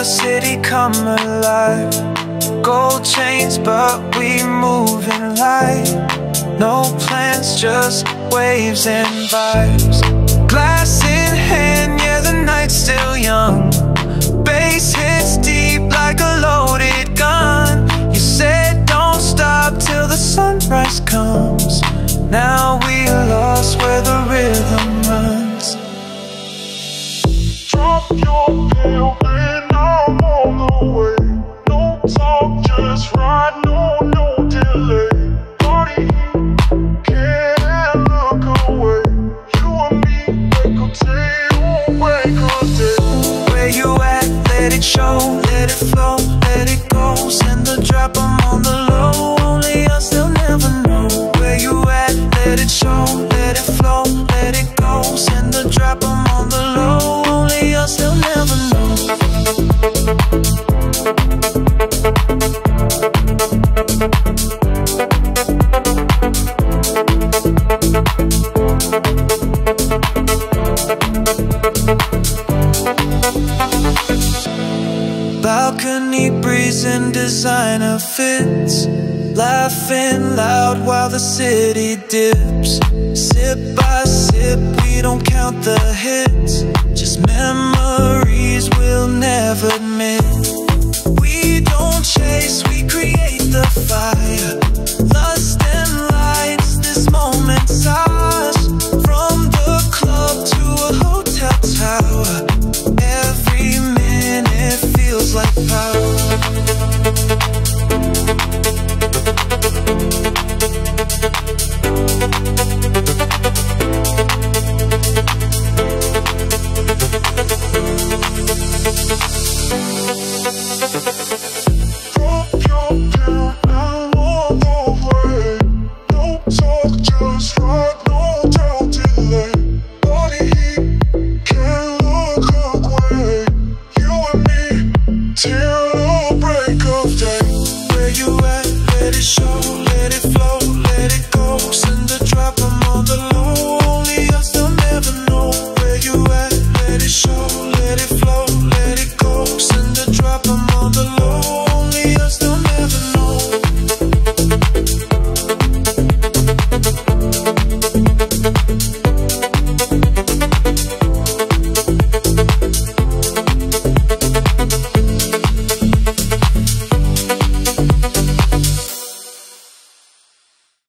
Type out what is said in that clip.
the city come alive. Gold chains, but we moving light. No plans, just waves and vibes. Glass in hand, yeah, the night's still young. Bass hits deep like a loaded gun. You said don't stop till the sunrise comes. Now we are lost where the rhythm runs. Drop your pill and I'm on the way. No talk, just ride, no delay. Party, can't look away. You and me, make a day, make a day. Where you at? Let it show, let it flow, let it go. Send the drop, I'm on the low. Only us, they'll never know. Where you at? Let it show, let it flow, let it go. Send the drop, I'm on the low. Only us, they'll never know. Balcony breeze and designer fits, laughing loud while the city dips. Sip by sip, we don't count the hits, just memories we'll never admit. We don't chase, we create the fire. Lust and lights, this moment's ours. From the club to a hotel tower, every minute feels like power. Drop your pill and all the way. No talk, just ride, no delay. Body heat, can't look away. You and me, till